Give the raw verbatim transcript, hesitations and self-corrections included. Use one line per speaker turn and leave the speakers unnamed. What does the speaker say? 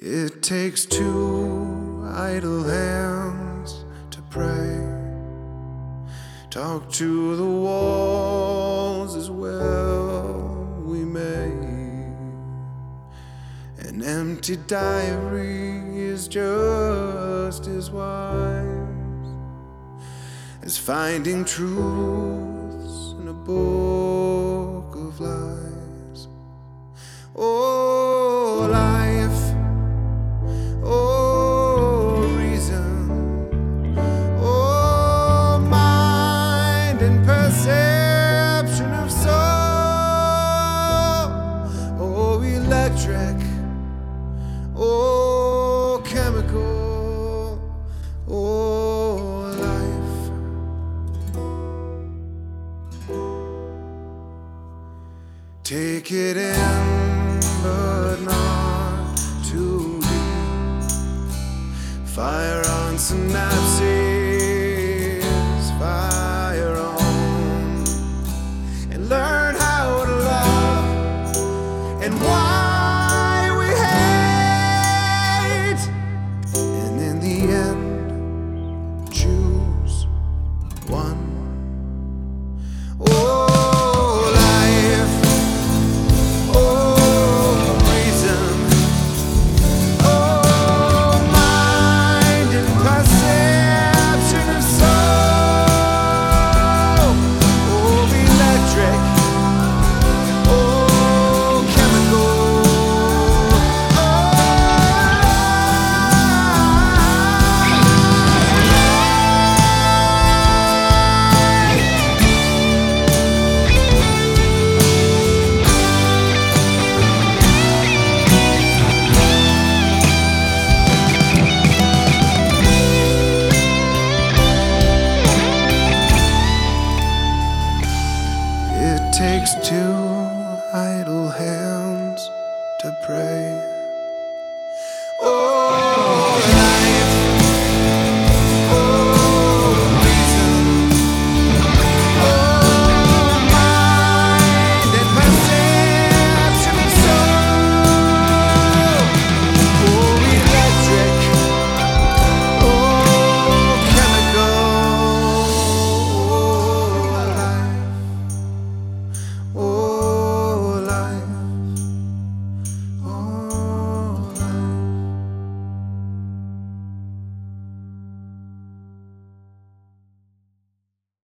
It takes two idle hands to pray. Talk to the walls as well we may. An empty diary is just as wise as finding truths in a book of lies. Oh, life, oh, reason, oh, mind and perception of soul, oh, electric, oh, chemical, oh, life. Take it in, but not too deep. Fire on synapses, fire on, and learn how to love and why we hate. And in the end, choose one. Oh, it takes two idle hands to pray.